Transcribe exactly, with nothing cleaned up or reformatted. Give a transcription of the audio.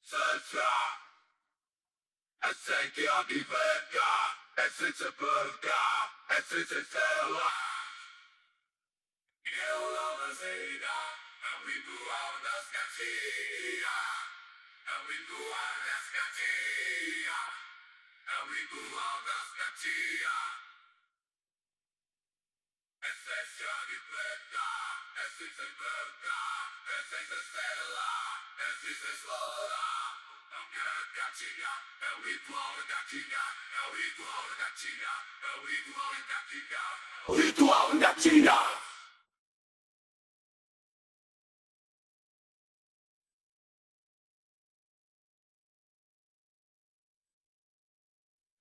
Essa que é a viveca, essa é a perca, essa é a tela. Eu não nascida, é o ritual das gatinhas. É o ritual das gatinhas. É o ritual das gatinhas. Essa é a viveca, essa é a perca, essa é a tela, essa é a flora. Gatinha, é o ritual da gatinha, é o ritual da gatinha, é o ritual da gatinha, o ritual da gatinha.